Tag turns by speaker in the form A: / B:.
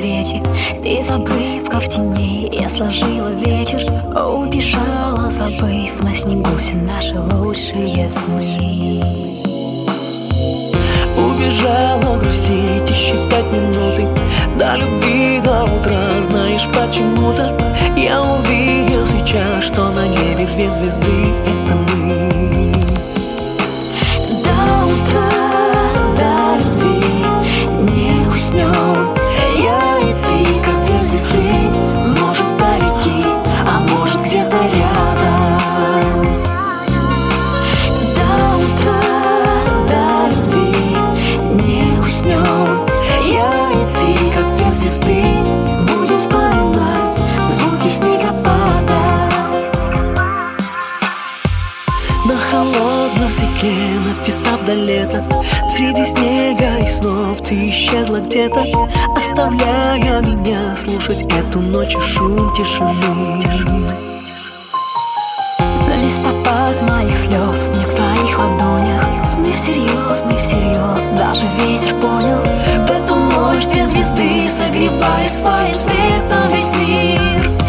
A: встречи. Здесь обрывков теней я сложила вечер, убежала, забыв на снегу все наши лучшие сны.
B: Убежала грустить и считать минуты до любви до утра. Знаешь, почему-то я увидел сейчас, что на небе две звезды — это мы.
A: До утра, до любви не уснем, я и ты, как две звезды. Может, далеки, а может, где-то рядом. До утра, до любви не уснем, я и ты, как две звезды. Будем вспоминать звуки снегопада.
B: На холодном стекле, написав до лета, среди снега и снов ты исчезла где-то, оставляя меня слушать эту ночь и шум тишины.
A: Листопад моих слез, снег в твоих ладонях. Мы всерьез, даже ветер понял. В эту ночь две звезды согревали своим светом весь мир.